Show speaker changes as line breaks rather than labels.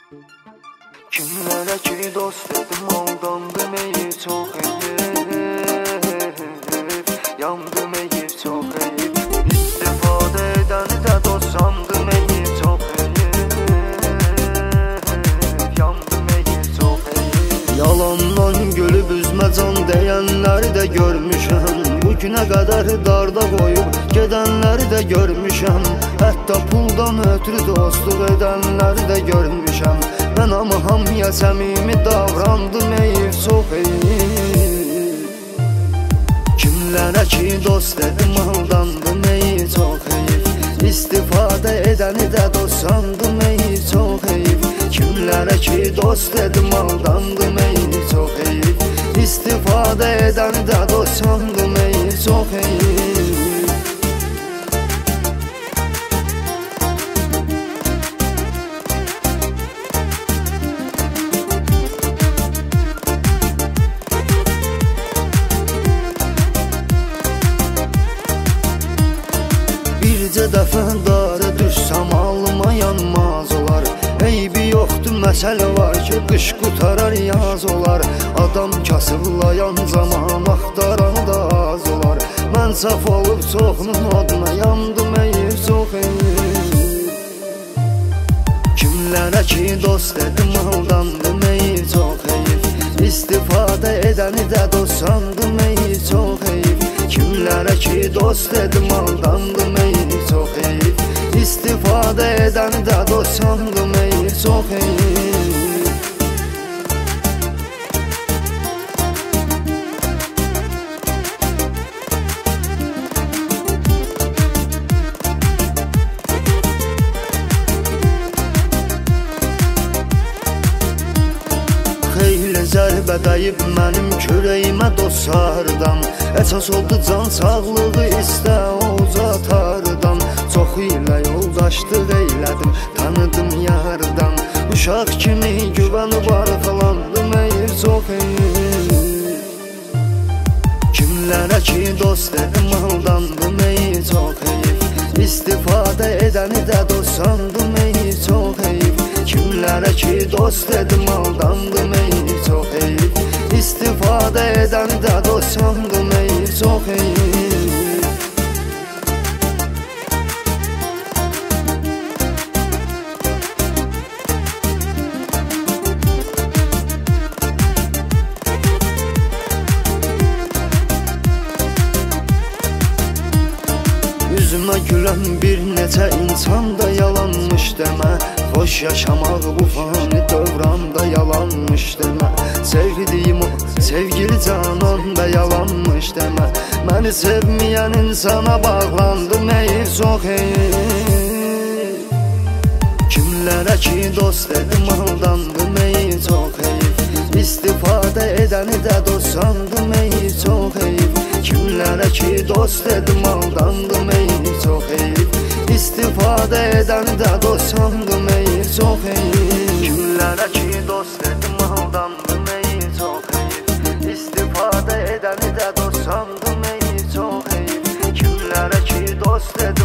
Kimlərə ki dost dedim, aldandım ey çox heyif, yandım ey çox heyif, istifadə edəni də dost sandım ey çox heyif, yandım ey çox heyif. Yalandan gülüb üzmə can deyənləri də görmüşəm, bugünə qədər darda qoyub gedənləri də görmüşəm, hətta puldan ötürü dostluq edənləri də görmüşəm. Mən amma hamıya səmimi davrandım ey çox heyif. Kimlərə ki dost dedim, aldandım ey çox heyif, istifadə edəni də dost sandım ey çox heyif. Kimlərə ki dost dedim, aldandım ey çox heyif, istifadə edəni də dost sandım ey çox heyif. Bircə dəfə darı düşsəm alma yanmaz olar, eybi yoxdur məsələ var ki qış qutarar yaz olar. Adam kasıblayan zaman axtaran da az olar, mən saf olub çoxunun oduna yandım ey çox heyif. Kimlərə ki dost dedim, aldandım ey çox heyif, istifadə edəni də dost sandım ey çox heyif. Kimlərə ki dost dedim, aldandım ey çox heyif, istifadə edəni də dost sandım ey çox heyif. Xeyli zərbə dəyib mənim kürəyimə dostlardan, əsas oldu can sağlığı istə uzatardan. Çox ilə yoldaşlıq eylədim, tanıdım yardan, uşaq kimi güvənib arxalandım ey çox heyif. Kimlərə ki dost dedim, aldandım ey çox heyif, istifadə edəni də dost sandım ey çox heyif. Kimlərə ki dost dedim, aldandım ey çox heyif, istifadə edəni də dost sandım ey çox heyif. Üzümə gülən bir neçə insan da yalanmış demə, xoş yaşamaq bu fani dövranda yalanmış demə. Sevdiyim o sevgili canan da yalanmış demə, məni sevməyən insana bağlandım ey çox heyif. Kimlərə ki dost dedim, aldandım ey çox heyif, istifadə edəni də dost sandım ey çox heyif. Kimlərə ki dost dedim, aldandım ey çox heyif, istifadə edəni də dost sandım ey çox heyif. Kimlərə ki dost dedim, aldandım ey çox heyif, istifadə edəni də dost sandım ey çox heyif. Kimlərə ki dost dedim,